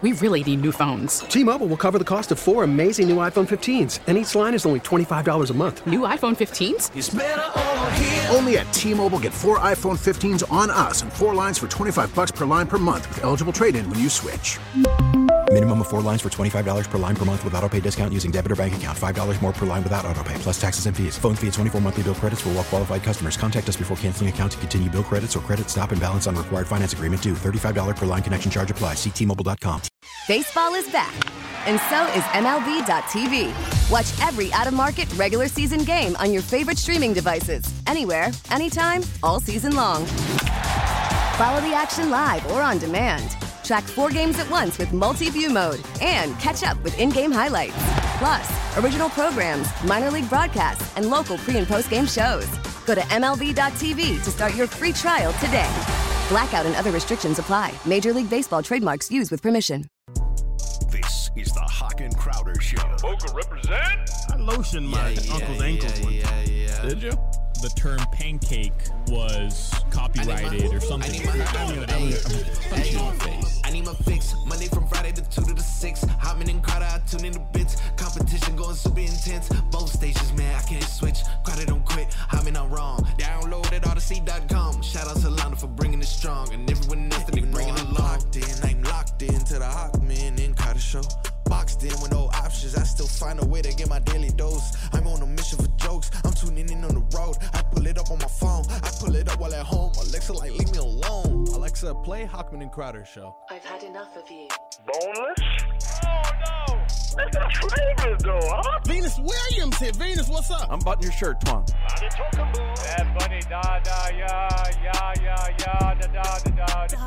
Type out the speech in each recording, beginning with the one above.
We really need new phones. T-Mobile will cover the cost of 4 amazing new iPhone 15s, and each line is only $25 a month. New iPhone 15s? It's better over here. Only at T-Mobile, get 4 iPhone 15s on us and 4 lines for $25 per line per month with eligible trade-in when you switch. Minimum of 4 lines for $25 per line per month with autopay discount using debit or bank account. $5 more per line without autopay, plus taxes and fees. Phone fee at 24 monthly bill credits for well-qualified customers. Contact us before canceling account to continue bill credits or credit stop and balance on required finance agreement due. $35 per line connection charge applies. See T-Mobile.com. Baseball is back, and so is MLB.tv. Watch every out-of-market regular season game on your favorite streaming devices. Anywhere, anytime, all season long. Follow the action live or on demand. Track 4 games at once with multi-view mode and catch up with in-game highlights. Plus, original programs, minor league broadcasts, and local pre- and post-game shows. Go to MLB.tv to start your free trial today. Blackout and other restrictions apply. Major League Baseball trademarks used with permission. This is the Hawk and Crowder Show. Boca represent? I lotioned my uncle's ankles one time. Did you? The term pancake was copyrighted or something. I need my fix. Monday from Friday to 2 to the 6. Hotman and Crowder, I tune in the bits. Competition going super intense. Both stations, man, I can't switch. Crowder don't quit. Hotman, I'm wrong. Download at odyssey.com. Shout out to Lana for bringing it strong. And everyone else that they bringing it along. I'm locked in to the Hawkman and Crowder Show. Boxed in with no options. I still find a way to get my daily dose. I'm on a mission for jokes. I'm tuning in on the road. I pull it up on my phone. I pull it up while at home. Alexa, like, leave me alone. Alexa, play Hawkman and Crowder Show. I've had enough of you. Boneless? Oh, no. That's a trailer, though, huh? Venus Williams here. Venus, what's up? I'm buttoning your shirt, Twan. Bad Bunny, da, da, ya, ya, ya, ya, da, da, da, da.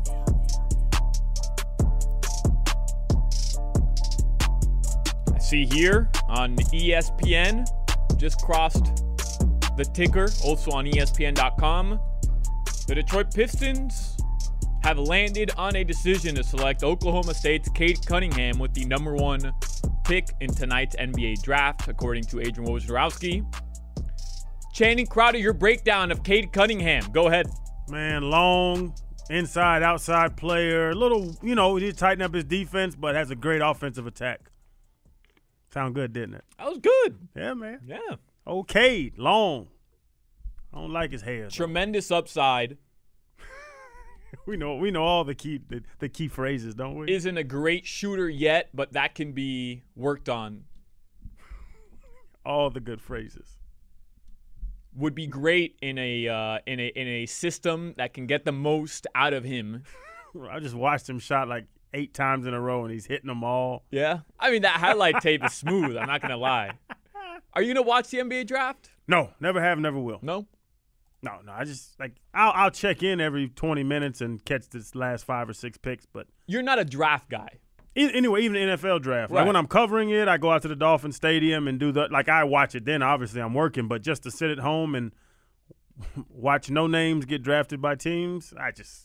See here on ESPN, just crossed the ticker, also on ESPN.com. The Detroit Pistons have landed on a decision to select Oklahoma State's Cade Cunningham with the number 1 pick in tonight's NBA draft, according to Adrian Wojnarowski. Channing Crowder, your breakdown of Cade Cunningham. Go ahead. Man, long, inside, outside player. A little, he did tighten up his defense, but has a great offensive attack. Sound good, didn't it? That was good. Yeah, man. Yeah. Okay, long. I don't like his hair. Tremendous upside. We know all the key phrases, don't we? Isn't a great shooter yet, but that can be worked on. All the good phrases. Would be great in a system that can get the most out of him. I just watched him shot like 8 times in a row, and he's hitting them all. Yeah? I mean, that highlight tape is smooth. I'm not going to lie. Are you going to watch the NBA draft? No, never have, never will. No? No. I just, I'll check in every 20 minutes and catch this last 5 or 6 picks. But you're not a draft guy. Anyway, even the NFL draft. Right. Like when I'm covering it, I go out to the Dolphin Stadium and do I watch it then. Obviously, I'm working. But just to sit at home and watch no names get drafted by teams, I just,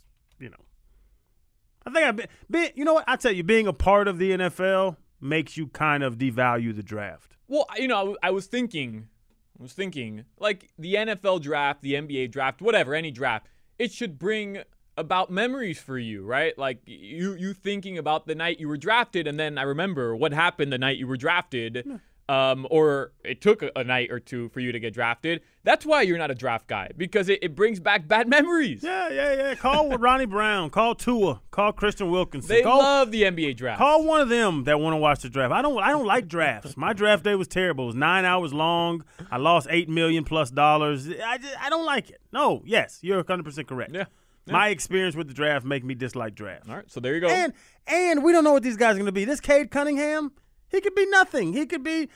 I think I've been, you know what? I tell you, being a part of the NFL makes you kind of devalue the draft. Well, I was thinking, like the NFL draft, the NBA draft, whatever, any draft, it should bring about memories for you, right? Like you thinking about the night you were drafted, and then I remember what happened the night you were drafted. Yeah. Or it took a night or two for you to get drafted. That's why you're not a draft guy, because it brings back bad memories. Yeah. Call Ronnie Brown. Call Tua. Call Christian Wilkinson. They love the NBA draft. Call one of them that want to watch the draft. I don't like drafts. My draft day was terrible. It was 9 hours long. I lost $8 million plus. I don't like it. No, yes, you're 100% correct. Yeah. My experience with the draft make me dislike drafts. All right, so there you go. And we don't know what these guys are going to be. This Cade Cunningham, he could be nothing. He could be,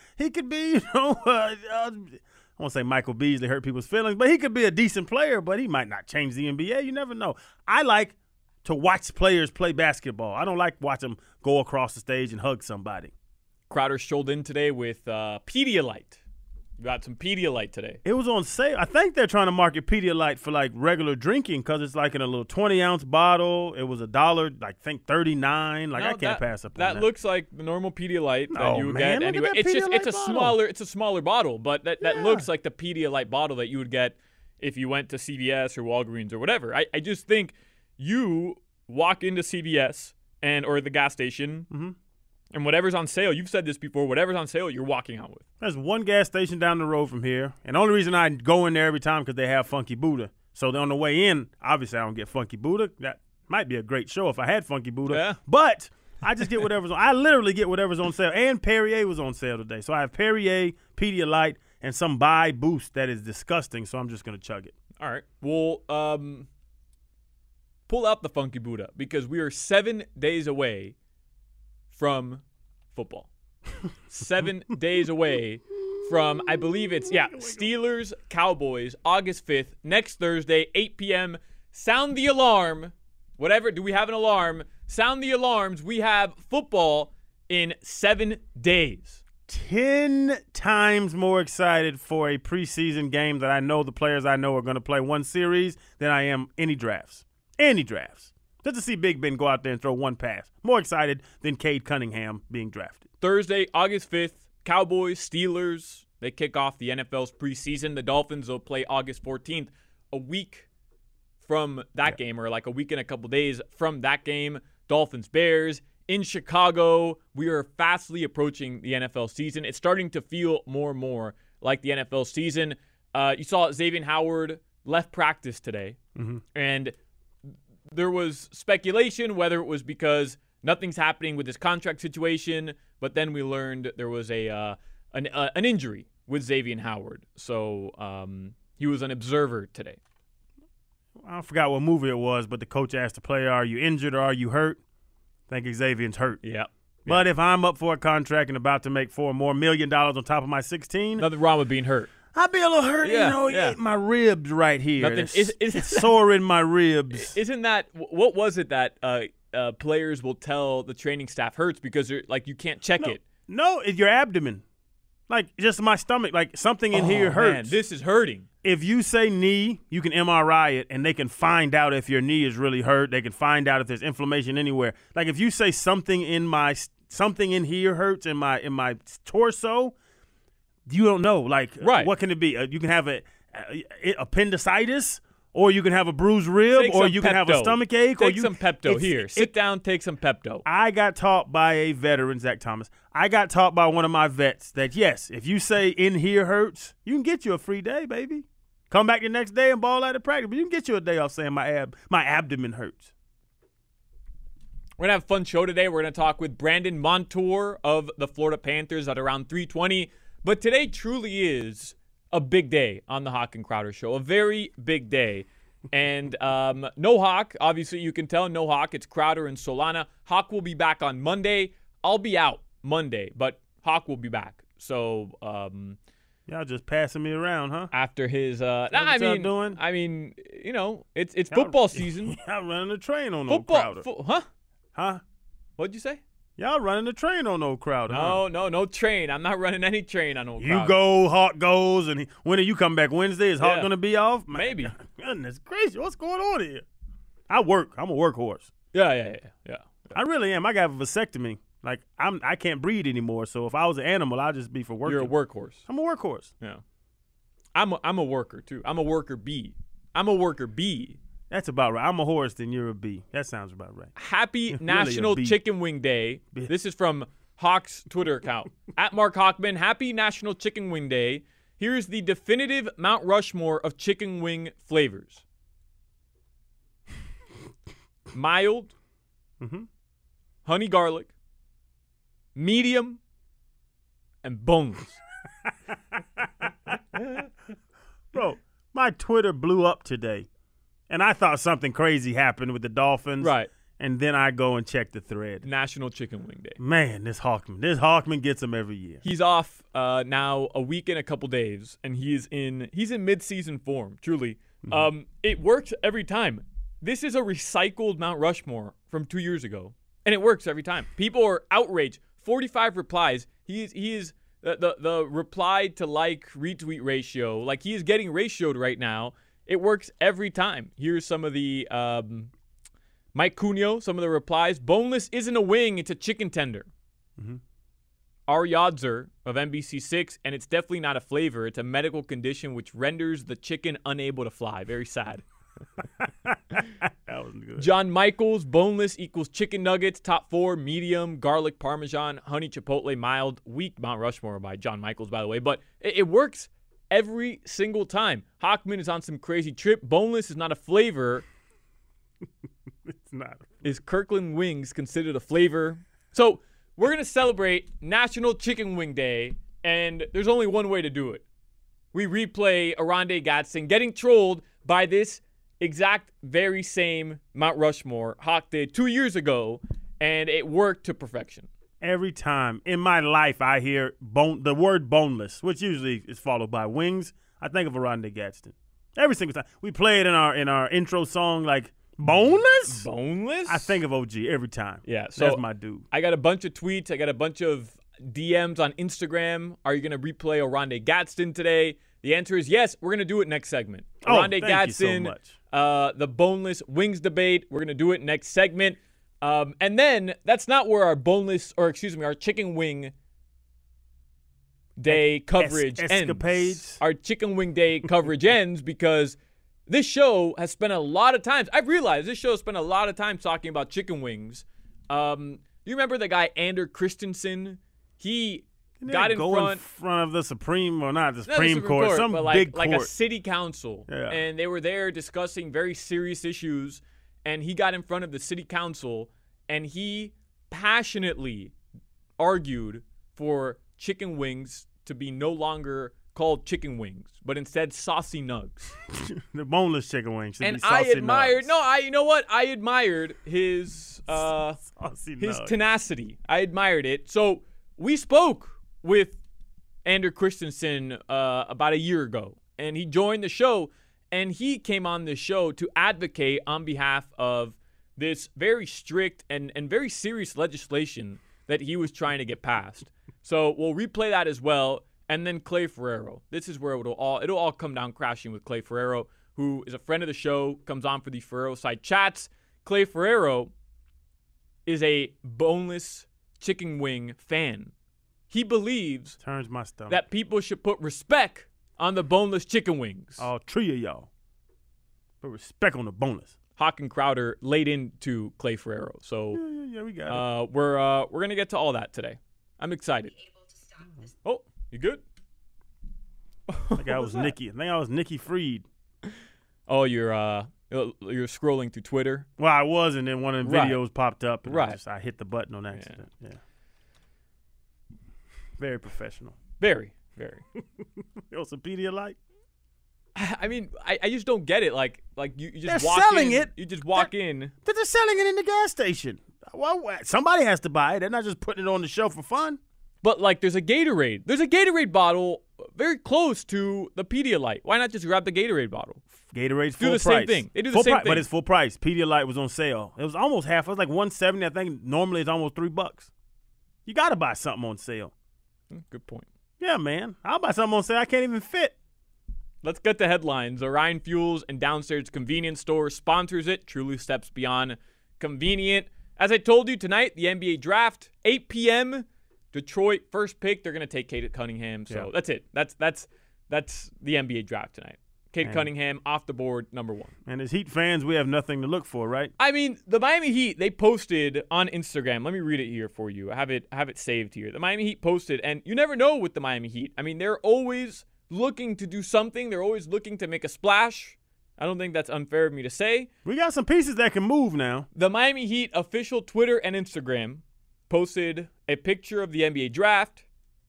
I won't say Michael Beasley hurt people's feelings, but he could be a decent player, but he might not change the NBA. You never know. I like to watch players play basketball. I don't like watch them go across the stage and hug somebody. Crowder strolled in today with Pedialyte. You got some Pedialyte today. It was on sale. I think they're trying to market Pedialyte for like regular drinking because it's like in a little 20-ounce bottle. It was $1, I think $39. I can't pass up on that. That looks like the normal Pedialyte that you would get anyway. It's a smaller bottle, but that looks like the Pedialyte bottle that you would get if you went to CVS or Walgreens or whatever. I just think you walk into CVS, or the gas station, and whatever's on sale. You've said this before. Whatever's on sale, you're walking out with. There's one gas station down the road from here, and the only reason I go in there every time because they have Funky Buddha. So on the way in, obviously I don't get Funky Buddha. That might be a great show if I had Funky Buddha. Yeah. But I just get whatever's on. I literally get whatever's on sale. And Perrier was on sale today. So I have Perrier, Pedialyte, and some Bai Boost that is disgusting, so I'm just going to chug it. All right. Well, pull out the Funky Buddha because we are 7 days away from football. 7 days away from, I believe it's, Steelers, Cowboys, August 5th, next Thursday, 8 p.m. Sound the alarm. Whatever. Do we have an alarm? Sound the alarms. We have football in 7 days. 10 times more excited for a preseason game that I know the players I know are going to play one series than I am any drafts. Any drafts. Just to see Big Ben go out there and throw one pass. More excited than Cade Cunningham being drafted. Thursday, August 5th, Cowboys, Steelers. They kick off the NFL's preseason. The Dolphins will play August 14th, a week from that game, or like a week and a couple days from that game. Dolphins, Bears. In Chicago, we are fastly approaching the NFL season. It's starting to feel more and more like the NFL season. You saw Xavier Howard left practice today, and there was speculation whether it was because nothing's happening with his contract situation, but then we learned there was an injury with Xavier Howard. So he was an observer today. I forgot what movie it was, but the coach asked the player, are you injured or are you hurt? I think Xavier's hurt. Yeah. But if I'm up for a contract and about to make $4 million on top of my 16, nothing wrong with being hurt. I'd be a little hurt, my ribs right here. Nothing, it's sore in my ribs. Isn't that, what was it that players will tell the training staff hurts because you can't check it? No, it's your abdomen. Like, just my stomach. Like, something in here hurts. Man, this is hurting. If you say knee, you can MRI it, and they can find out if your knee is really hurt. They can find out if there's inflammation anywhere. Like, if you say something in here hurts in my torso, you don't know. Like, right. What can it be? You can have appendicitis, or you can have a bruised rib, or you can have a stomach ache. Take some Pepto here. Sit down, take some Pepto. I got taught by a veteran, Zach Thomas. I got taught by one of my vets that, yes, if you say in here hurts, you can get you a free day, baby. Come back the next day and ball out of practice, but you can get you a day off saying my abdomen hurts. We're going to have a fun show today. We're going to talk with Brandon Montour of the Florida Panthers at around 3:20. But today truly is a big day on the Hawk and Crowder Show, a very big day. And no Hawk, obviously you can tell, no Hawk. It's Crowder and Solana. Hawk will be back on Monday. I'll be out Monday, but Hawk will be back. So y'all just passing me around, huh? After his doing? I mean, you know, it's football season. Y'all running a train on old Crowder. Huh? What'd you say? Y'all running a train on old Crowder. No train. I'm not running any train on old Crowder. You go, Hawk goes, and when do you come back? Wednesday? Is Hawk going to be off? Maybe. Goodness gracious, what's going on here? I work. I'm a workhorse. Yeah. I really am. I got a vasectomy. Like, I can't breed anymore, so if I was an animal, I'd just be for working. You're a workhorse. I'm a workhorse. Yeah. I'm a worker, too. I'm a worker bee. That's about right. I'm a horse, then you're a bee. That sounds about right. Happy National Chicken Wing Day. This is from Hawk's Twitter account. At Mark Hawkman, happy National Chicken Wing Day. Here's the definitive Mount Rushmore of chicken wing flavors. Mild, honey garlic, medium, and boneless. Bro, my Twitter blew up today. And I thought something crazy happened with the Dolphins. Right. And then I go and check the thread. National Chicken Wing Day. Man, this Hawkman gets them every year. He's off now a week and a couple days, and he's in mid-season form, truly. It works every time. This is a recycled Mount Rushmore from 2 years ago, and it works every time. People are outraged. 45 replies. He is the reply to like retweet ratio. Like, he is getting ratioed right now. It works every time. Here's some of the Mike Cuneo, some of the replies. Boneless isn't a wing, it's a chicken tender. Ari Yodzer of NBC6, and it's definitely not a flavor. It's a medical condition which renders the chicken unable to fly. Very sad. That was good. John Michaels, boneless equals chicken nuggets. Top 4, medium, garlic parmesan, honey chipotle, mild. Weak Mount Rushmore by John Michaels, by the way. But it works every single time. Hockman is on some crazy trip. Boneless is not a flavor. It's not. Is Kirkland wings considered a flavor? So we're going to celebrate National Chicken Wing Day, and there's only one way to do it. We replay Oronde Gadsden getting trolled by this exact very same Mount Rushmore Hawk did 2 years ago, and it worked to perfection. Every time in my life I hear the word boneless, which usually is followed by wings, I think of Oronde Gadsden. Every single time. We play it in our intro song, like, boneless? Boneless? I think of OG every time. Yeah, so that's my dude. I got a bunch of tweets. I got a bunch of DMs on Instagram. Are you going to replay Oronde Gadsden today? The answer is yes. We're going to do it next segment. Oronde Gadsden, you so much. The boneless wings debate. We're going to do it next segment. And then that's not where our chicken wing day coverage ends. Our chicken wing day coverage ends because this show has spent a lot of time. I've realized this show has spent a lot of time talking about chicken wings. You remember the guy Ander Christensen? He got in front of the Supreme, or not the Supreme Court, some but big like court. a city council. Yeah. And they were there discussing very serious issues. And he got in front of the city council, and he passionately argued for chicken wings to be no longer called chicken wings, but instead saucy nugs. The boneless chicken wings should and be saucy nugs. You know what? I admired his nugs. tenacity. I admired it. So we spoke with Ander Christensen about a year ago, and he joined the show, and he came on the show to advocate on behalf of this very strict and very serious legislation that he was trying to get passed. So we'll replay that as well. And then Clay Ferrero. This is where it'll all come down crashing with Clay Ferrero, who is a friend of the show, comes on for the Ferrero side chats. Clay Ferrero is a boneless chicken wing fan. He believes turns my stomach that people should put respect on the boneless chicken wings. All three of y'all. Put respect on the boneless. Hawk and Crowder laid into Clay Ferrero. So yeah, we got it. We're gonna get to all that today. I'm excited. Oh, you good? I think I was Nikki. I think I was Nikki Fried. Oh, you're scrolling through Twitter. Well, I was, and then one of the videos popped up, and I hit the button on accident. Yeah. Very professional. Very, very. What's a Pedialyte? I mean, I just don't get it. Like you just They're walk selling in. it. You just walk in. They're just selling it in the gas station. Well, somebody has to buy it. They're not just putting it on the shelf for fun. But, like, there's a Gatorade. There's a Gatorade bottle very close to the Pedialyte. Why not just grab the Gatorade bottle? Gatorade's full price. Do the same thing. They do the same thing. But it's full price. Pedialyte was on sale. It was almost half. It was like $170. I think normally it's almost $3. You got to buy something on sale. Good point. Yeah, man. I'll buy something on sale. I can't even fit. Let's get the headlines. Orion Fuels and Downstairs Convenience Store sponsors it. Truly steps beyond convenient. As I told you tonight, the NBA draft, 8 p.m., Detroit first pick. They're going to take Cade Cunningham. So that's it. That's the NBA draft tonight. Cade Cunningham off the board, number 1. And as Heat fans, we have nothing to look for, right? I mean, the Miami Heat, they posted on Instagram. Let me read it here for you. I have it saved here. The Miami Heat posted, and you never know with the Miami Heat. I mean, they're always looking to do something. They're always looking to make a splash. I don't think that's unfair of me to say. We got some pieces that can move now. The Miami Heat official Twitter and Instagram posted a picture of the NBA draft.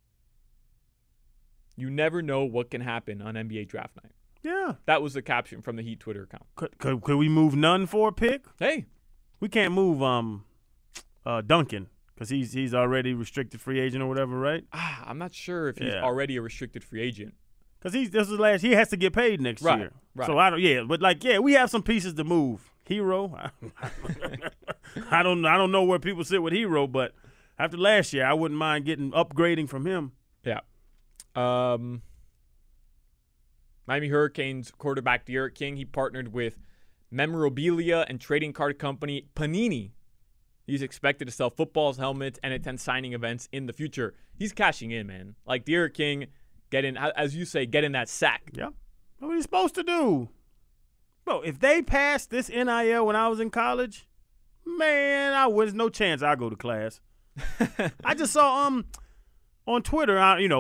You never know what can happen on NBA draft night. Yeah. That was the caption from the Heat Twitter account. Could we move none for a pick? Hey. We can't move Duncan because he's already restricted free agent or whatever, right? I'm not sure if he's already a restricted free agent. Because he has to get paid next year. Right. So we have some pieces to move. Hero. I don't know where people sit with Hero, but after last year, I wouldn't mind upgrading from him. Yeah. Miami Hurricanes quarterback De'Aaron King, he partnered with memorabilia and trading card company Panini. He's expected to sell footballs, helmets, and attend signing events in the future. He's cashing in, man. Like De'Aaron King, get in, as you say, get in that sack. Yeah. What are you supposed to do? Bro, if they passed this NIL when I was in college, man, there's no chance I'll go to class. I just saw on Twitter,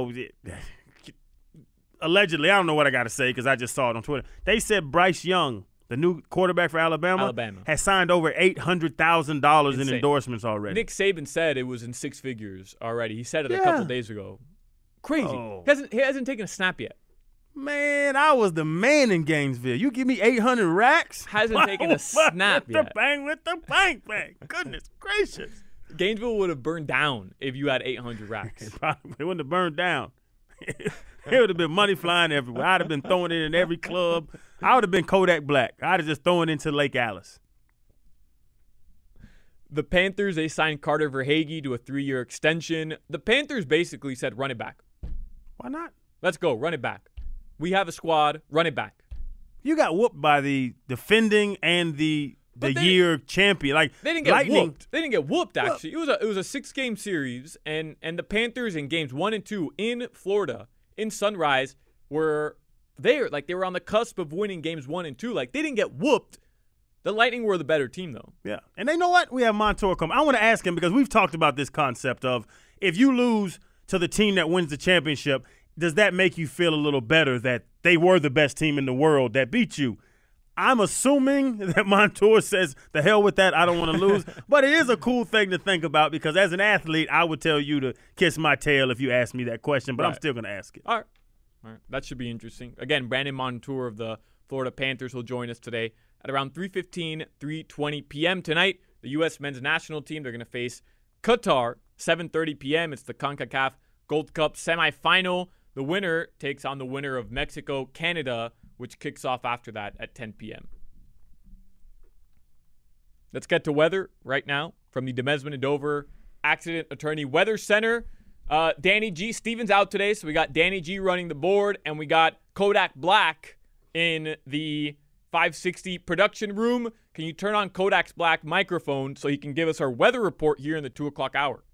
allegedly, I don't know what I got to say because I just saw it on Twitter. They said Bryce Young, the new quarterback for Alabama, has signed over $800,000 in endorsements already. Nick Saban said it was in six figures already. He said it a couple days ago. Crazy. Oh. He hasn't taken a snap yet. Man, I was the man in Gainesville. You give me 800 racks? Hasn't taken a snap yet. With the bang. Goodness gracious. Gainesville would have burned down if you had 800 racks. It wouldn't have burned down. It would have been money flying everywhere. I'd have been throwing it in every club. I would have been Kodak Black. I'd have just thrown it into Lake Alice. The Panthers, they signed Carter Verhaeghe to a 3-year extension. The Panthers basically said, run it back. Why not? Let's go. Run it back. We have a squad. Run it back. You got whooped by the defending and the year champion. Like they didn't get Lightning. whooped. They didn't get whooped, actually. It was a 6-game series, and the Panthers in games 1 and 2 in Florida, in Sunrise, were there. Like, they were on the cusp of winning games 1 and 2. Like, they didn't get whooped. The Lightning were the better team, though. Yeah. And they know what? We have Montour come. I want to ask him because we've talked about this concept of if you lose to the team that wins the championship, does that make you feel a little better that they were the best team in the world that beat you? I'm assuming that Montour says, the hell with that, I don't want to lose. But it is a cool thing to think about because as an athlete, I would tell you to kiss my tail if you asked me that question, but I'm still going to ask it. All right. That should be interesting. Again, Brandon Montour of the Florida Panthers will join us today at around 3:15, 3:20 p.m. tonight. The U.S. men's national team, they're going to face Qatar, 7:30 p.m. It's the CONCACAF Gold Cup semifinal. The winner takes on the winner of Mexico-Canada, which kicks off after that at 10 p.m. Let's get to weather right now from the Demesman and Dover Accident Attorney Weather Center. Danny G. Stevens out today, so we got Danny G running the board, and we got Kodak Black in the 560 production room. Can you turn on Kodak's Black microphone so he can give us our weather report here in the 2 o'clock hour?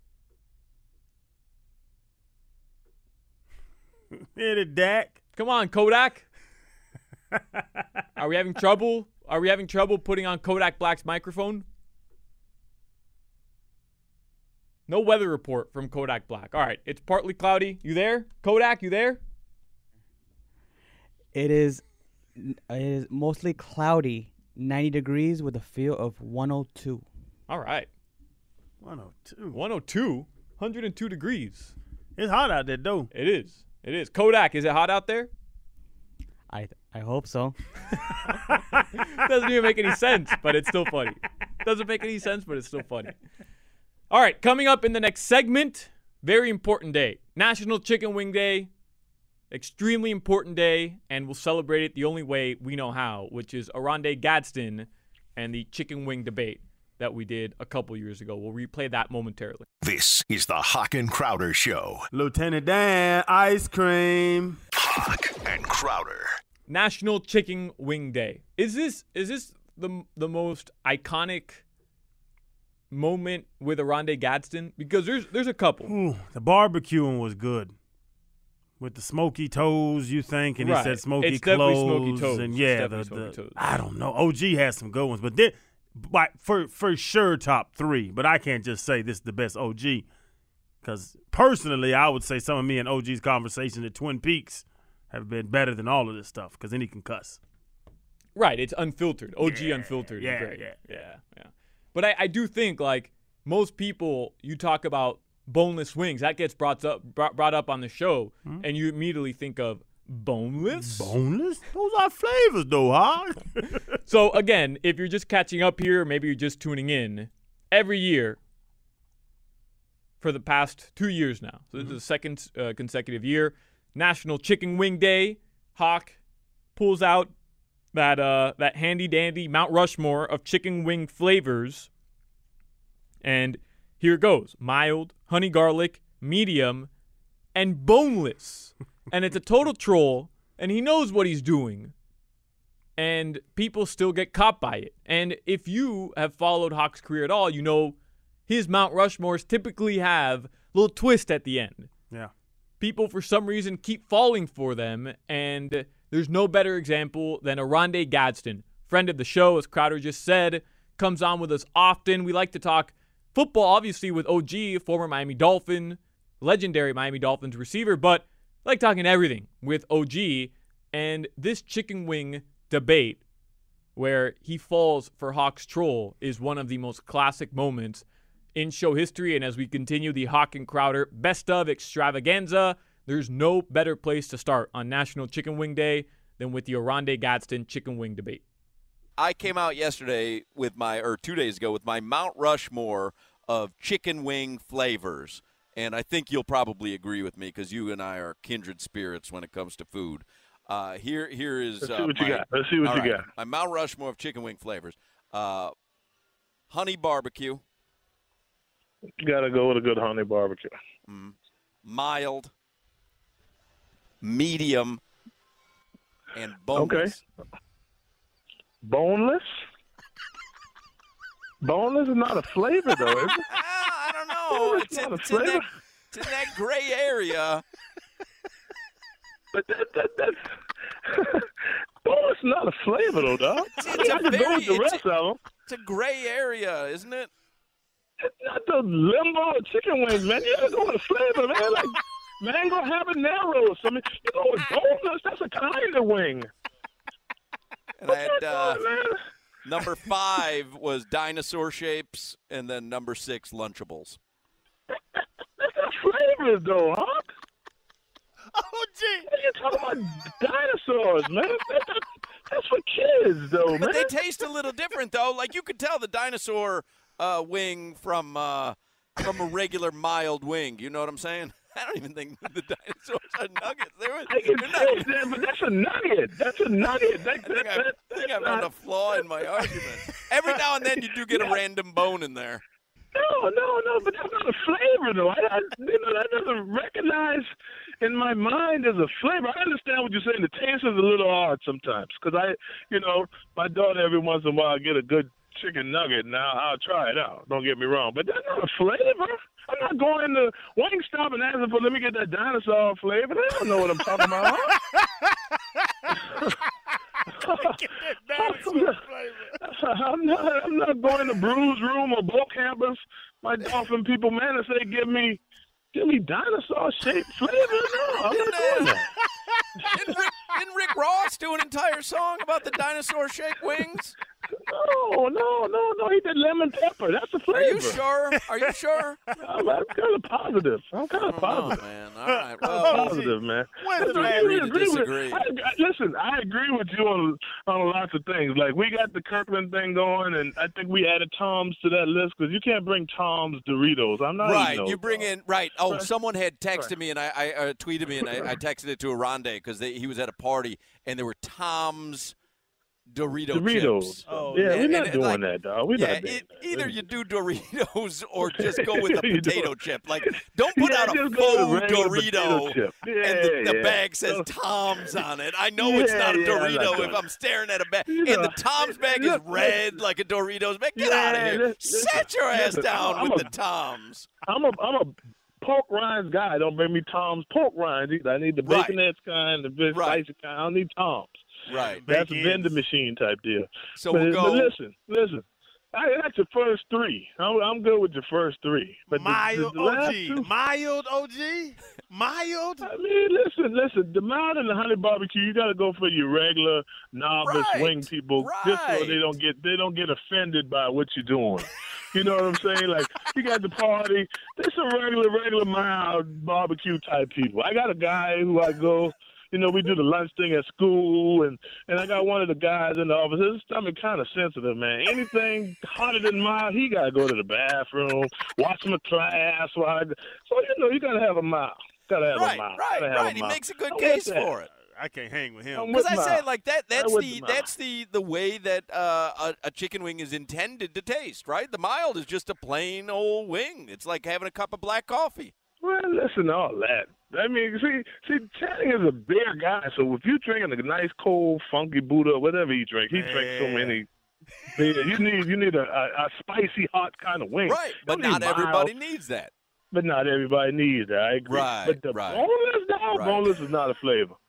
Hit it, Dak. Come on, Kodak. Are we having trouble? Are we having trouble putting on Kodak Black's microphone? No weather report from Kodak Black. All right, it's partly cloudy. You there? Kodak, you there? It is mostly cloudy, 90 degrees with a feel of 102. All right. 102. 102 degrees. It's hot out there, though. It is. It is. Kodak, is it hot out there? I hope so. Doesn't even make any sense, but it's still funny. Doesn't make any sense, but it's still funny. All right, coming up in the next segment, very important day. National Chicken Wing Day. Extremely important day, and we'll celebrate it the only way we know how, which is Oronde Gadsden and the chicken wing debate that we did a couple years ago. We'll replay that momentarily. This is the Hawk and Crowder Show. Lieutenant Dan, ice cream. Hawk and Crowder. National Chicken Wing Day. Is this the most iconic moment with Oronde Gadsden? Because there's a couple. Ooh, the barbecuing was good. With the smoky toes, you think, and he said smoky it's clothes. Definitely smoky toes. And yeah, smoky toes. I don't know. OG has some good ones, but for sure top 3. But I can't just say this is the best OG. Because personally, I would say some of me and OG's conversation at Twin Peaks have been better than all of this stuff because then he can cuss. Right, it's unfiltered. OG unfiltered. Yeah. But I do think, like, most people, you talk about boneless wings, that gets brought up on the show, and you immediately think of boneless? Boneless? Those are flavors, though, huh? So, again, if you're just catching up here, maybe you're just tuning in, every year for the past 2 years now, so this is the second consecutive year, National Chicken Wing Day, Hawk pulls out that handy-dandy Mount Rushmore of chicken wing flavors, and here it goes. Mild, honey garlic, medium, and boneless. And it's a total troll, and he knows what he's doing. And people still get caught by it. And if you have followed Hawk's career at all, you know his Mount Rushmores typically have a little twist at the end. Yeah. People, for some reason, keep falling for them, and there's no better example than Oronde Gadsden. friend of the show, as Crowder just said, comes on with us often. We like to talk football, obviously, with OG, former Miami Dolphin, legendary Miami Dolphins receiver, but I like talking everything with OG. And this chicken wing debate where he falls for Hawk's troll is one of the most classic moments in show history. And as we continue the Hawk and Crowder Best of Extravaganza, there's no better place to start on National Chicken Wing Day than with the Oronde Gadsden chicken wing debate. I came out yesterday with 2 days ago with my Mount Rushmore of chicken wing flavors. And I think you'll probably agree with me because you and I are kindred spirits when it comes to food. Here is Let's see what you got. Let's see what you got. My Mount Rushmore of chicken wing flavors. Honey barbecue. You got to go with a good honey barbecue. Mild, medium, and boneless. Okay. Boneless? Boneless is not a flavor, though, is it? I don't know. It's in that gray area. But that's boneless is not a flavor, though, dog. It's a gray area, isn't it? It's not the limbo chicken wings, man. You gotta go with a flavor, man. Like mango habaneros. I mean, you go with boneless. That's a kind of wing. And I had number 5 was dinosaur shapes, and then number 6 Lunchables. That's not flavors, though, huh? Oh, gee. What are you talking about dinosaurs, man? That's for kids, though, man. But they taste a little different, though. Like, you could tell the dinosaur wing from a regular mild wing. You know what I'm saying? I don't even think the dinosaurs are nuggets. I can taste that, but that's a nugget. That's a nugget. I think I found a flaw in my argument. Every now and then you do get a random bone in there. No, but that's not a flavor, though. That doesn't recognize in my mind as a flavor. I understand what you're saying. The taste is a little hard sometimes because my daughter every once in a while get a good chicken nugget. Now I'll try it out. Don't get me wrong, but that's not a flavor. I'm not going to Wingstop and asking for let me get that dinosaur flavor. They don't know what I'm talking about. I'm not going to Brews Room or Bo Campus. My Dolphin people, man, and say give me dinosaur shaped flavor. No, I'm not doing that. Didn't Rick Ross do an entire song about the dinosaur shaped wings? No. He did lemon pepper. That's a flavor. Are you sure? I'm kind of positive. Oh, man. All right. Well, positive, man. Disagree. Listen, I agree with you on lots of things. Like, we got the Kirkland thing going, and I think we added Tom's to that list because you can't bring Tom's Doritos. I'm not right. eating those. You bring in right. Oh, right. Someone had texted me, and I tweeted me, and I texted it to Oronde because he was at a party, and there were Tom's Doritos. Chips. Oh, yeah, we're not doing that, dog. Either you do Doritos or just go with a potato chip. Like, don't put out a faux Dorito and the bag says Tom's on it. I know it's not a Dorito if I'm staring at a bag. And the Tom's bag is red like a Doritos bag. Get out of here. Set your ass down with the Tom's. I'm a pork rinds guy. Don't bring me Tom's pork rinds either. I need the baconettes kind, the big spicy kind. I don't need Tom's. Right. That's a vending machine type deal. So we'll go. But listen. That's your first 3. I'm good with your first 3. But mild OG. Mild OG? Mild? I mean, listen. The mild and the honey barbecue, you got to go for your regular novice wing people, just so they don't get offended by what you're doing. You know what I'm saying? Like, you got the party. There's some regular mild barbecue type people. I got a guy who I go. We do the lunch thing at school, and I got one of the guys in the office. His stomach kind of sensitive, man. Anything hotter than mild, he got to go to the bathroom, watch my class. So, you got to have a mile. Got to have a mile. Right. He makes a good case for it. I can't hang with him. Because I say like that's the way that a chicken wing is intended to taste, right? The mild is just a plain old wing. It's like having a cup of black coffee. Well, listen to all that. I mean, see, Channing is a beer guy, so if you're drinking a nice, cold, funky Buddha or whatever he drinks, he drinks so many beer. You need a spicy, hot kind of wing. Right, but not everybody needs that. But not everybody needs that. I agree. Right, but the boneless, boneless is not a flavor.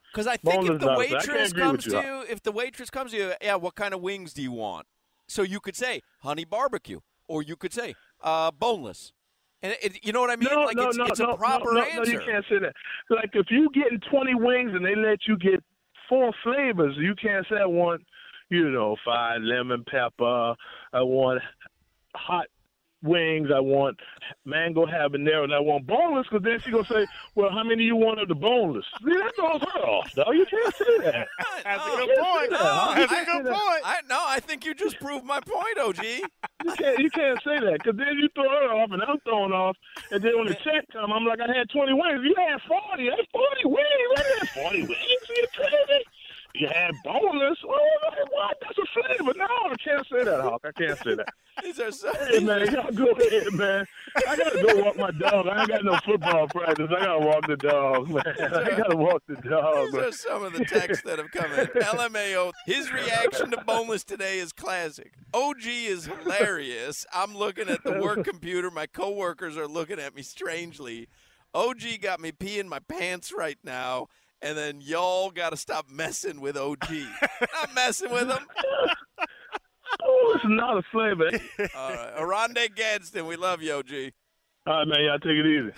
Because I think Boneless if the not a flame. I waitress can't agree comes with to you. you, if the waitress comes to you, yeah, what kind of wings do you want? So you could say honey barbecue, or you could say boneless. And you know what I mean? It's a proper answer. No, you can't say that. Like if you getting 20 wings and they let you get 4 flavors, you can't say I want, fried lemon pepper. I want hot wings. I want mango habanero, and I want boneless. Because then she gonna say, "Well, how many you want of the boneless?" See, that throws her off. No, you can't say that. That's a good point. That's a good point. I think you just proved my point, OG. You can't say that, because then you throw her off, and I'm thrown off. And then when the check come, I'm like, I had 20 wings. You had 40. That's 40 wings. I had 40 wings. You crazy? You had boneless. Well, what? That's a flavor. No, I can't say that, Hawk. I can't say that. Hey, man, y'all go ahead, man. I got to go walk my dog. I ain't got no football practice. I got to walk the dog, man. I got to walk the dog. These are some of the texts that have come in. LMAO, his reaction to boneless today is classic. OG is hilarious. I'm looking at the work computer. My coworkers are looking at me strangely. OG got me peeing my pants right now. And then y'all got to stop messing with OG. Not messing with him. Oh, it's not a flavor. All right. Aronde Gadsden, we love you, OG. All right, man. Y'all take it easy.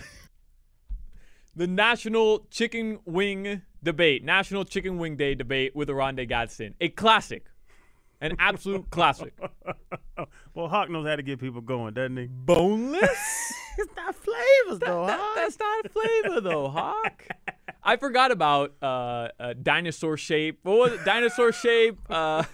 The National Chicken Wing Debate, National Chicken Wing Day debate with Aronde Gadsden. A classic. An absolute classic. Well, Hawk knows how to get people going, doesn't he? Boneless? It's not flavors, though, Hawk. That's not a flavor, though, Hawk. I forgot about dinosaur shape. What was it? Dinosaur shape. I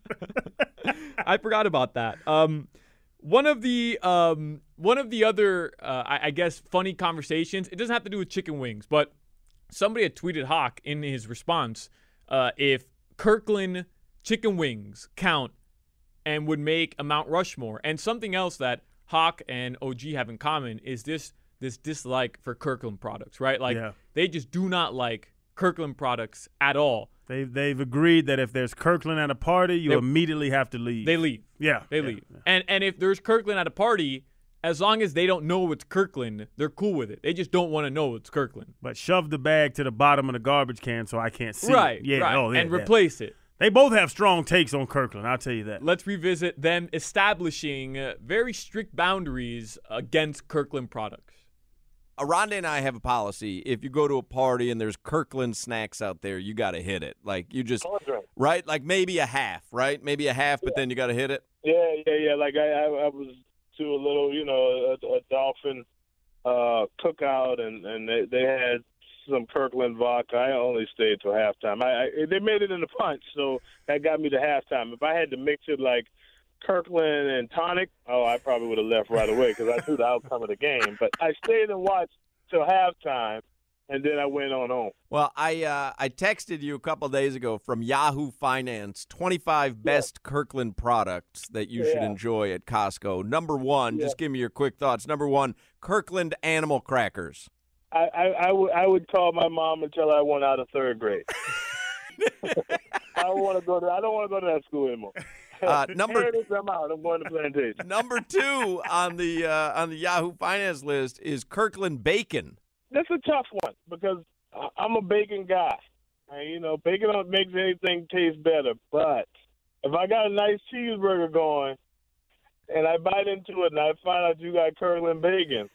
forgot about that. One of the other, I guess, funny conversations. It doesn't have to do with chicken wings, but somebody had tweeted Hawk in his response if Kirkland chicken wings count and would make a Mount Rushmore. And something else that Hawk and OG have in common is this dislike for Kirkland products, right? Like they just do not like Kirkland products at all. They've agreed that if there's Kirkland at a party, you immediately have to leave. They leave. Yeah. They leave. Yeah. And if there's Kirkland at a party, as long as they don't know it's Kirkland, they're cool with it. They just don't want to know it's Kirkland. But shove the bag to the bottom of the garbage can so I can't see it. Yeah, right. Oh, yeah, and replace it. They both have strong takes on Kirkland, I'll tell you that. Let's revisit them establishing very strict boundaries against Kirkland products. Aronde and I have a policy. If you go to a party and there's Kirkland snacks out there, you got to hit it. Like you just, right? Like maybe a half, right? Maybe a half, but then you got to hit it. Yeah. Like I was to a little, a dolphin cookout, and they had some Kirkland vodka. I only stayed till halftime. They made it in the punch, so that got me to halftime. If I had to mix it like Kirkland and tonic, I probably would have left right away because I knew the outcome of the game. But I stayed and watched till halftime, and then I went on home. Well, I texted you a couple days ago from Yahoo Finance, 25 best Kirkland products that you should enjoy at Costco. Number one, just give me your quick thoughts. Number one, Kirkland Animal Crackers. I would call my mom and tell her I went out of third grade. I don't want to go to that school anymore. I'm out. I'm going to Plantation. Number two on the Yahoo Finance list is Kirkland Bacon. That's a tough one because I'm a bacon guy. And, bacon makes anything taste better. But if I got a nice cheeseburger going and I bite into it and I find out you got Kirkland bacon,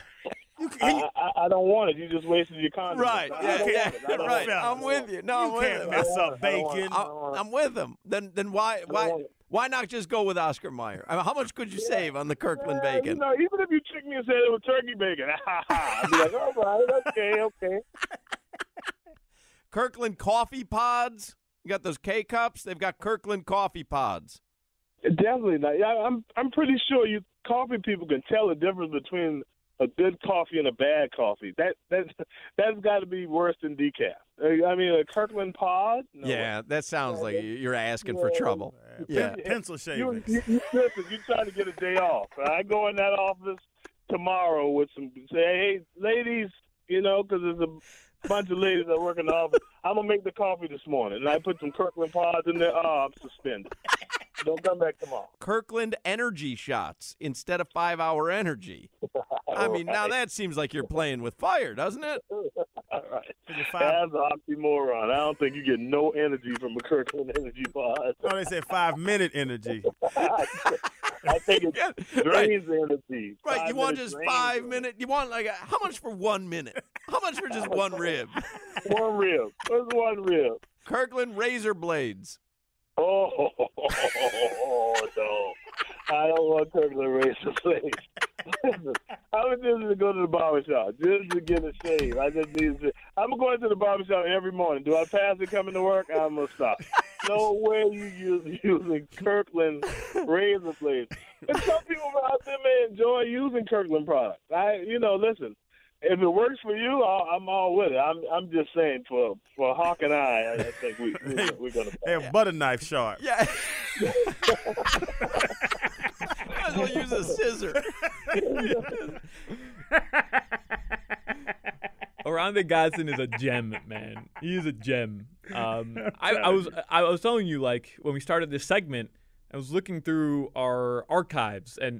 I don't want it. You just wasted your condom. Right. Yeah. Right. I'm with you. No, you can't mess up bacon. I'm with him. Then why not just go with Oscar Mayer? I mean, how much could you save on the Kirkland bacon? Even if you tricked me and said it was turkey bacon, I'd be like, all right, okay. Kirkland coffee pods. You got those K-cups. They've got Kirkland coffee pods. Definitely not. Yeah, I'm pretty sure you coffee people can tell the difference between a good coffee and a bad coffee. That's got to be worse than decaf. I mean, a Kirkland pod? No way. That sounds like you're asking for trouble. Pencil shavings. You're trying to get a day off. I go in that office tomorrow with hey, ladies, because there's a bunch of ladies that work in the office. I'm going to make the coffee this morning. And I put some Kirkland pods in there. I'm suspended. Don't come back tomorrow. Kirkland energy shots instead of 5-hour energy. I mean, now that seems like you're playing with fire, doesn't it? All That's an oxymoron. I don't think you get no energy from a Kirkland energy bar. Oh, they said 5-minute energy. I think it drains energy. Right, you want just 5 minutes? You want how much for 1 minute? How much for just one rib? One rib. What's one rib? Kirkland razor blades. Oh, no. I don't want Kirkland razor blades. I was just going to go to the barbershop just to get a shave. I'm going to the barbershop every morning. Do I pass it coming to work? I'm going to stop. No way you using Kirkland razor blades. And some people out there may enjoy using Kirkland products. Listen, if it works for you, I'm all with it. I'm just saying for Hawk and I think we're going to. They're butter knife sharp. Yeah. Might as well use a scissor. Oronde Gadsden is a gem, man. He is a gem. I was telling you, like, when we started this segment, I was looking through our archives, and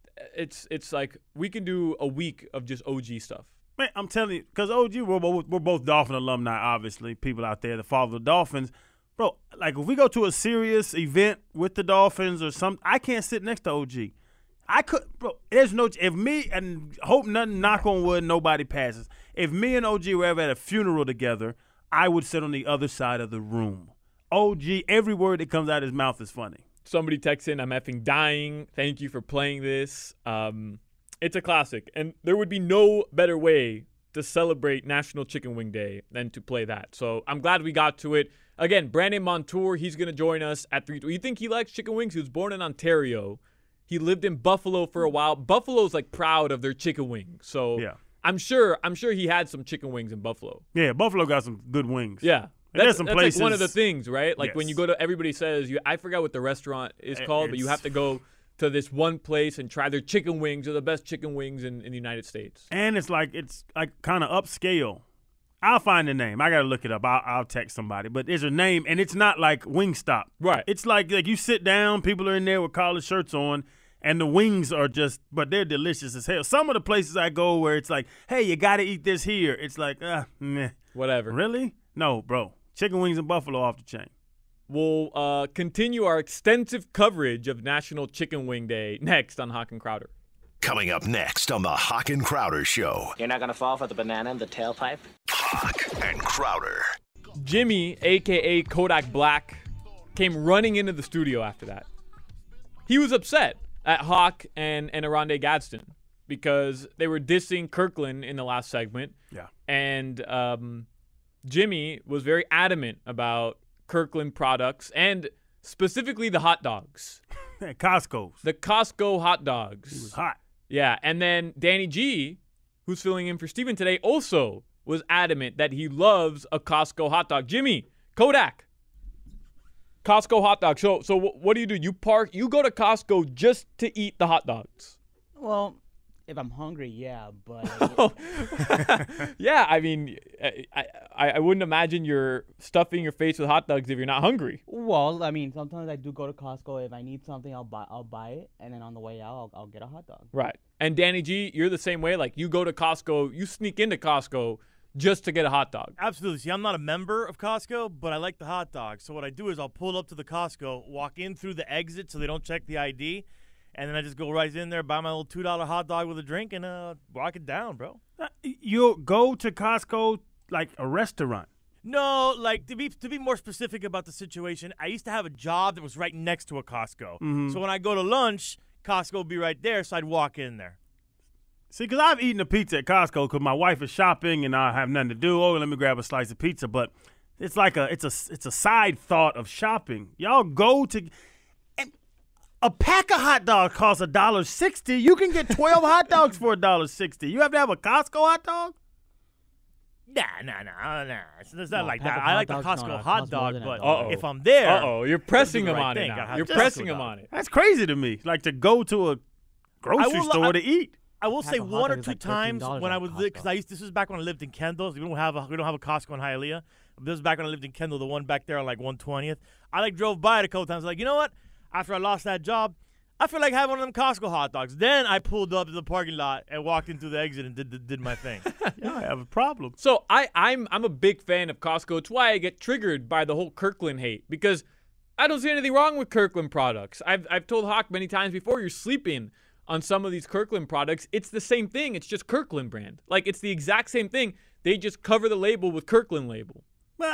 it's like we can do a week of just OG stuff. Man, I'm telling you, because OG, we're both Dolphin alumni, obviously, people out there that follow the Dolphins. Bro, like, if we go to a serious event with the Dolphins or something, I can't sit next to OG. I could, bro, if me, and hope nothing, knock on wood, nobody passes. If me and OG were ever at a funeral together, I would sit on the other side of the room. OG, every word that comes out of his mouth is funny. Somebody texts in, I'm effing dying. Thank you for playing this. It's a classic. And there would be no better way to celebrate National Chicken Wing Day than to play that. So I'm glad we got to it. Again, Brandon Montour, he's going to join us at 3. You think he likes chicken wings? He was born in Ontario. He lived in Buffalo for a while. Buffalo's like proud of their chicken wings. So yeah. I'm sure he had some chicken wings in Buffalo. Yeah, Buffalo got some good wings. Yeah. There's some places. Like one of the things, right? Like yes. When you go to, everybody says, I forgot what the restaurant is called, but you have to go to this one place and try their chicken wings. They're the best chicken wings in the United States. And it's like kind of upscale. I'll find the name. I got to look it up. I'll text somebody. But there's a name, and it's not like Wingstop. Right. It's like you sit down, people are in there with collar shirts on, and the wings are but they're delicious as hell. Some of the places I go where it's like, hey, you got to eat this here. It's like, meh. Whatever. Really? No, bro. Chicken wings in Buffalo off the chain. We'll continue our extensive coverage of National Chicken Wing Day next on Hawk and Crowder. Coming up next on the Hawk and Crowder Show. You're not going to fall for the banana in the tailpipe? Hawk and Crowder. Jimmy, a.k.a. Kodak Black, came running into the studio after that. He was upset at Hawk and Oronde Gadsden because they were dissing Kirkland in the last segment. Yeah. And Jimmy was very adamant about Kirkland products and specifically the hot dogs. Costco's. The Costco hot dogs. He was hot. Yeah, and then Danny G, who's filling in for Steven today, also was adamant that he loves a Costco hot dog. Jimmy, Kodak, Costco hot dog. So what do? You go to Costco just to eat the hot dogs? Well, if I'm hungry, yeah, but yeah, I mean, I wouldn't imagine you're stuffing your face with hot dogs if you're not hungry. Well, I mean, sometimes I do go to Costco. If I need something, I'll buy it, and then on the way out, I'll get a hot dog. Right. And Danny G, you're the same way. Like, you go to Costco, you sneak into Costco just to get a hot dog. Absolutely. See, I'm not a member of Costco, but I like the hot dog. So what I do is I'll pull up to the Costco, walk in through the exit so they don't check the ID. And then I just go right in there, buy my little $2 hot dog with a drink, and walk it down, bro. You'll go to Costco like a restaurant. No, like to be more specific about the situation, I used to have a job that was right next to a Costco. Mm-hmm. So when I go to lunch, Costco would be right there, so I'd walk in there. See, because I've eaten a pizza at Costco because my wife is shopping and I have nothing to do. Oh, let me grab a slice of pizza. But it's like it's a side thought of shopping. Y'all go to. A pack of hot dogs costs $1.60. You can get 12 hot dogs for $1.60. You have to have a Costco hot dog? Nah. It's not like that. I like the Costco hot dog, but if I'm there. You're pressing him on it now. You're pressing him on it. That's crazy to me. Like to go to a grocery store to eat. I will say one or two times when I was because this was back when I lived in Kendall. So we don't have a Costco in Hialeah. This was back when I lived in Kendall, the one back there on like 120th. I drove by it a couple times. Like, you know what? After I lost that job, I feel like having one of them Costco hot dogs. Then I pulled up to the parking lot and walked into the exit and did my thing. Yeah, I have a problem. So I'm a big fan of Costco. It's why I get triggered by the whole Kirkland hate, because I don't see anything wrong with Kirkland products. I've told Hawk many times before, you're sleeping on some of these Kirkland products. It's the same thing. It's just Kirkland brand. Like, it's the exact same thing. They just cover the label with Kirkland label.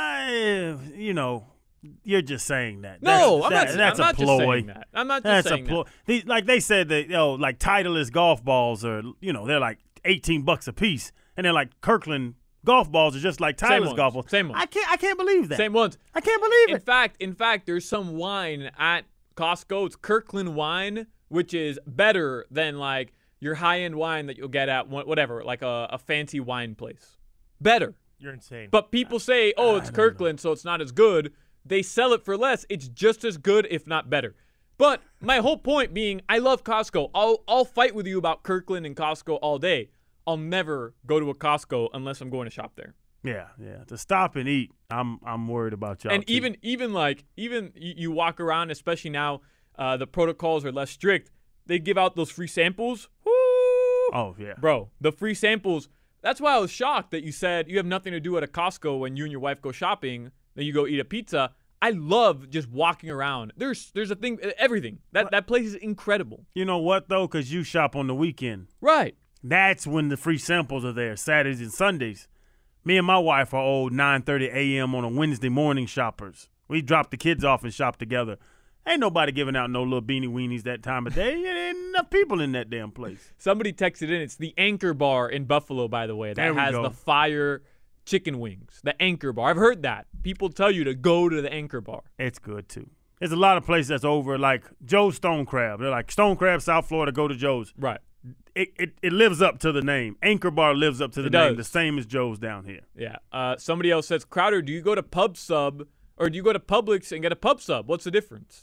You know, you're just saying that. No, that's I'm not a ploy. just saying that. I'm not just saying that. Like they said that, like Titleist golf balls are, they're like $18 a piece, and they're like Kirkland golf balls are just like Titleist golf balls. Same ones. I can't believe that. Same ones. I can't believe it. In fact, there's some wine at Costco. It's Kirkland wine, which is better than like your high-end wine that you'll get at whatever, like a fancy wine place. Better. You're insane. But people say, it's Kirkland, so it's not as good. They sell it for less. It's just as good, if not better. But my whole point being, I love Costco. I'll fight with you about Kirkland and Costco all day. I'll never go to a Costco unless I'm going to shop there. Yeah. To stop and eat, I'm worried about y'all. And too. even you walk around, especially now, the protocols are less strict. They give out those free samples. Woo! Oh yeah, bro, the free samples. That's why I was shocked that you said you have nothing to do at a Costco when you and your wife go shopping. Then you go eat a pizza. I love just walking around. There's a thing, everything. That place is incredible. You know what though? Because you shop on the weekend, right? That's when the free samples are there, Saturdays and Sundays. Me and my wife are old 9:30 a.m. on a Wednesday morning shoppers. We drop the kids off and shop together. Ain't nobody giving out no little beanie weenies that time of day. There ain't enough people in that damn place. Somebody texted in. It's the Anchor Bar in Buffalo, by the way. That has the fire chicken wings. The Anchor Bar. I've heard that. People tell you to go to the Anchor Bar. It's good, too. There's a lot of places that's over, like Joe's Stone Crab. They're like, Stone Crab, South Florida, go to Joe's. Right. It lives up to the name. Anchor Bar lives up to the name, the same as Joe's down here. Yeah. Somebody else says, Crowder, do you go to Pub Sub or do you go to Publix and get a Pub Sub? What's the difference?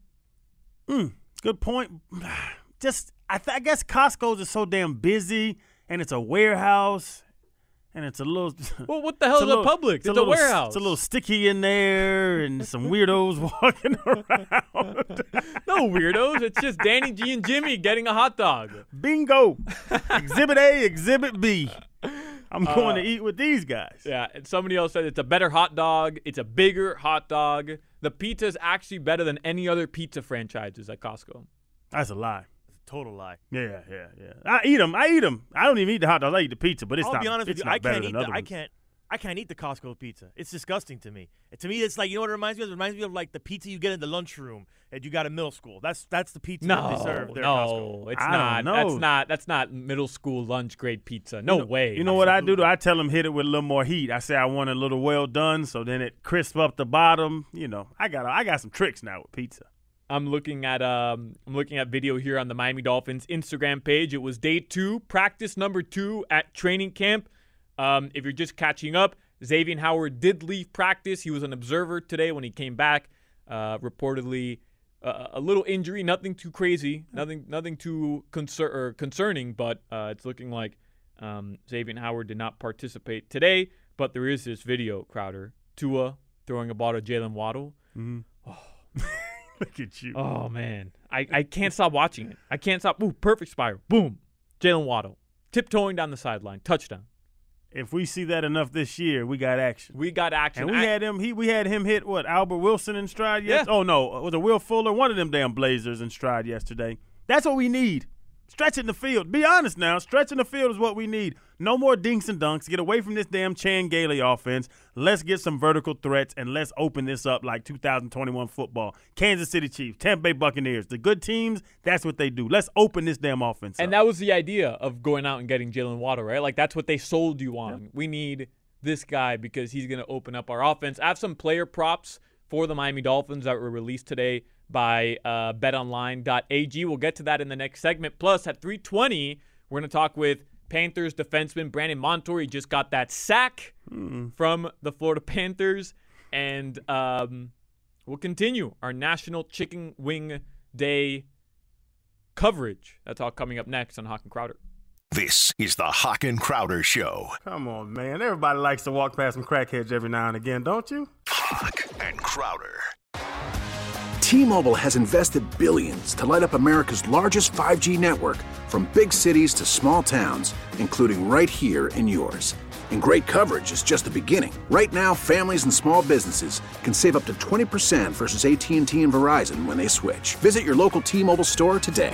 Good point. Just, I guess Costco's is so damn busy, and it's a warehouse, and it's a little. Well, what the hell is a Publix? It's a warehouse. It's a little sticky in there, and some weirdos walking around. No weirdos. It's just Danny G and Jimmy getting a hot dog. Bingo. Exhibit A, Exhibit B. I'm going to eat with these guys. Yeah, and somebody else said it's a better hot dog. It's a bigger hot dog. The pizza is actually better than any other pizza franchises at Costco. That's a lie. It's a total lie. Yeah. I eat them. I don't even eat the hot dogs. I eat the pizza, but I'll be honest with you. I can't eat the Costco pizza. It's disgusting to me. To me, it's like, you know what it reminds me of? It reminds me of like the pizza you get in the lunchroom that you got in middle school. That's the pizza that they serve there at Costco. No, it's not. That's not middle school lunch grade pizza. No way. You know what I do? I tell them hit it with a little more heat. I say I want it a little well done, so then it crisp up the bottom. You know, I got some tricks now with pizza. I'm looking at video here on the Miami Dolphins Instagram page. It was day 2, practice number 2 at training camp. If you're just catching up, Xavier Howard did leave practice. He was an observer today when he came back. Reportedly, a little injury, nothing too crazy, nothing too concerning. But it's looking like Xavier Howard did not participate today. But there is this video, Crowder. Tua throwing a ball to Jalen Waddle. Mm-hmm. Oh. Look at you. Oh, man. I can't stop watching it. I can't stop. Ooh, perfect spiral. Boom. Jalen Waddle. Tiptoeing down the sideline. Touchdown. If we see that enough this year, we got action. And we had him hit what? Albert Wilson in stride yesterday? Yeah. Oh, no. Was it Will Fuller? One of them damn Blazers in stride yesterday. That's what we need. Stretching the field. Be honest now. Stretching the field is what we need. No more dinks and dunks. Get away from this damn Chan Gailey offense. Let's get some vertical threats, and let's open this up like 2021 football. Kansas City Chiefs, Tampa Bay Buccaneers. The good teams, that's what they do. Let's open this damn offense up. And that was the idea of going out and getting Jalen Waddle, right? Like, that's what they sold you on. Yep. We need this guy because he's going to open up our offense. I have some player props for the Miami Dolphins that were released today by betonline.ag. We'll get to that in the next segment. Plus, at 3:20, we're going to talk with Panthers defenseman Brandon Montour. He just got that sack from the Florida Panthers. And we'll continue our National Chicken Wing Day coverage. That's all coming up next on Hawk and Crowder. This is the Hawk and Crowder Show. Come on, man. Everybody likes to walk past some crackheads every now and again, don't you? Hawk and Crowder. T-Mobile has invested billions to light up America's largest 5G network, from big cities to small towns, including right here in yours. And great coverage is just the beginning. Right now, families and small businesses can save up to 20% versus AT&T and Verizon when they switch. Visit your local T-Mobile store today.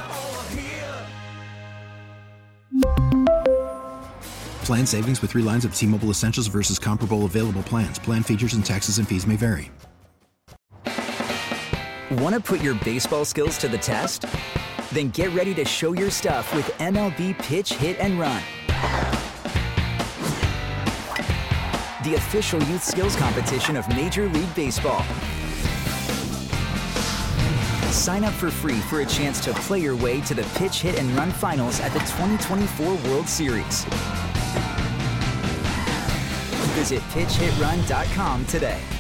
Plan savings with 3 lines of T-Mobile Essentials versus comparable available plans. Plan features and taxes and fees may vary. Want to put your baseball skills to the test? Then get ready to show your stuff with MLB Pitch, Hit, and Run. The official youth skills competition of Major League Baseball. Sign up for free for a chance to play your way to the Pitch, Hit, and Run finals at the 2024 World Series. Visit pitchhitrun.com today.